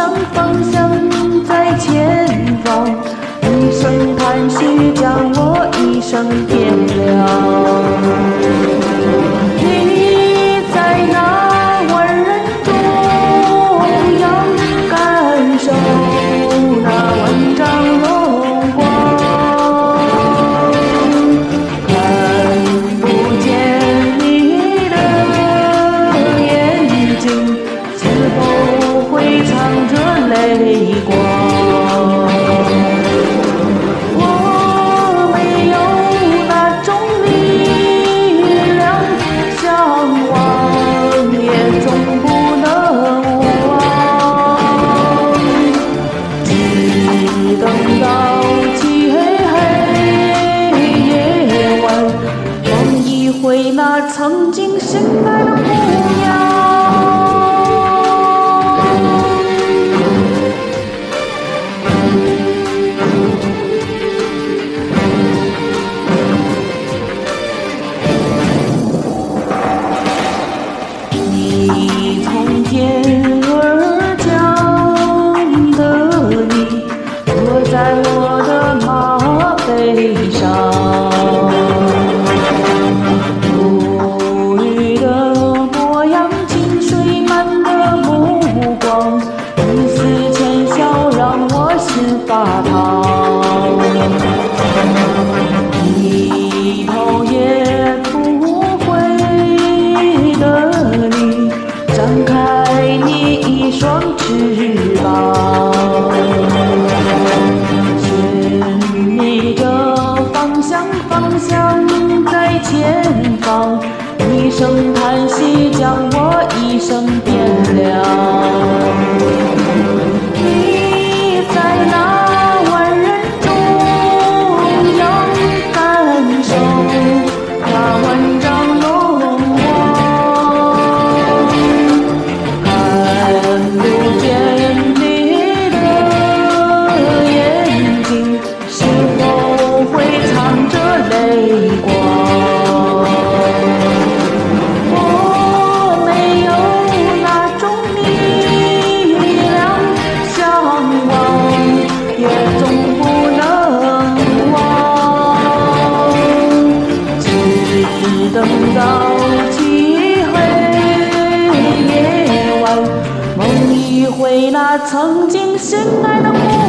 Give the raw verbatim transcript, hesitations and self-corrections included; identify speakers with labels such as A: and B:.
A: 上方向在前方，一声叹息将我一生点亮。你在那万人中央，感受那万丈荣光，看不见你的眼睛，是否会藏着泪光？我没有那种力量，向往也总不能忘，只等到漆黑黑夜晚，梦一回那曾经醒来的模样。你从天而降的你，落在我的马背上，忧郁的模样，浸水般的目光，一丝浅笑让我心发烫，一头也不回的你，张开你一双翅膀，寻觅着方向，方向在前方，一声叹息将我一生点亮。你在那万人中央，感受那万丈荣光，看不见你的眼睛，是否会藏着泪光？我没有那种力量，向往也总不能忘，只等到漆黑夜晚，梦一回那曾经醒来的梦。